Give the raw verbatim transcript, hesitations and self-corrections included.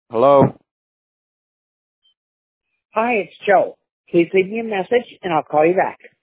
Hello? Hi, it's Joe. Please leave me a message and I'll call you back.